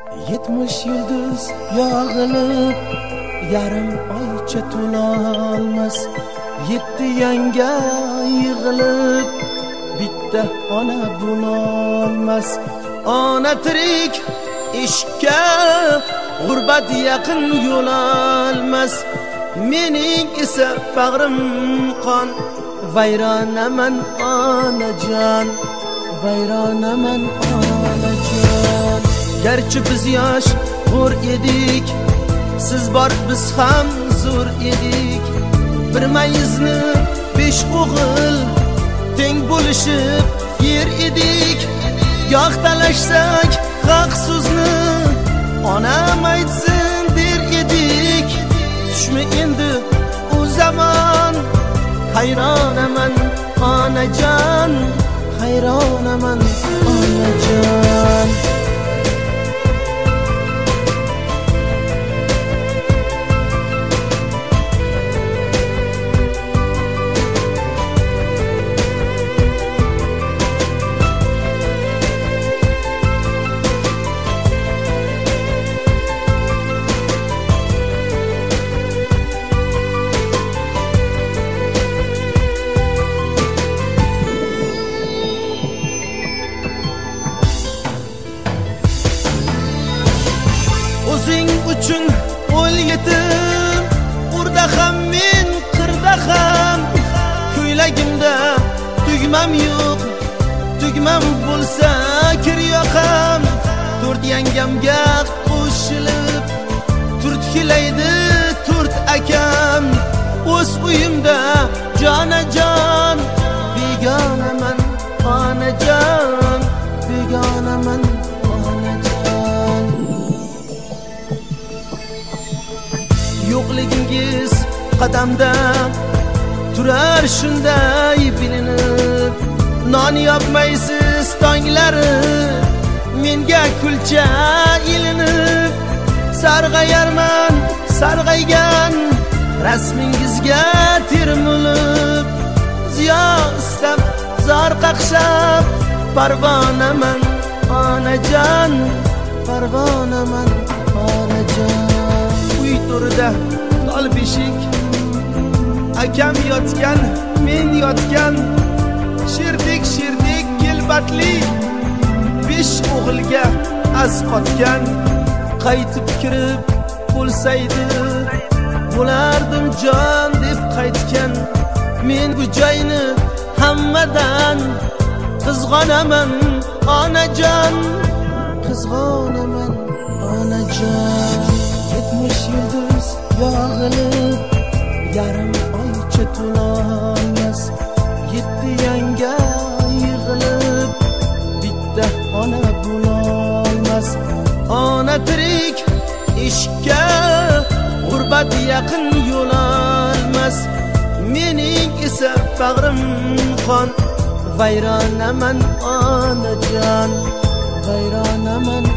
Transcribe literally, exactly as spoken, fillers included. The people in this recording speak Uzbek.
Yetmiş yıldız yağılıp yarım oycha to'lolmas. Yetti yanga yig'ilib bitta ona bo'lolmas. Ona tirik ishga g'urbat yaqin yo'lolmas. Mening esa bag'rim qon, vayronaman onajon, vayronaman onajon. Garchi biz yosh g'ur edik, siz bor biz ham zo'r edik. Bir mayizni besh o'g'il teng bo'lishib yer edik. Goh talashsak haq so'zni onam aytsin der edik. Tushmi endi u zamon, hayronaman onajon, hayronaman onajon. O'zing uchun o'l yetim, urda ham men qirda ham. Ko'ylagimda tugmam yo'q, tugmam bo'lsa kir yoqam. To'rt yangamga qo'shilib turtkilaydi to'rt akam. O'z uyimda jonajon, begonaman onajon, begonaman onajon. Yo'qligingiz qadamda turar shunday bilinib. Non yopmaysiz tonglari menga kulcha ilinib. Sarg'ayarman sarg'aygan rasmingizga termulib. Ziyo istab zor qaqshab parvonaman onajon, parvonaman onajon. Uy to'rida tol beshik, akam yotgan men yotgan. Sherdek sherdek kelbatli besh o'g'ilga asqotgan. Qaytib kirib bo'lsaydi bo'lardim jon deb qaytgan. Men bu joyni hammadan qizg'onaman onajon, qizg'onaman onajon. Yetmish yıldız yağılıp yarım oycha to'lolmas. Yetti yanga yig'ilib bitta ona bo'lolmas. Ona tirik ishga g'urbat yaqin yo'lolmas. Mening esa bag'rim qon, vayronaman onajon, vayronaman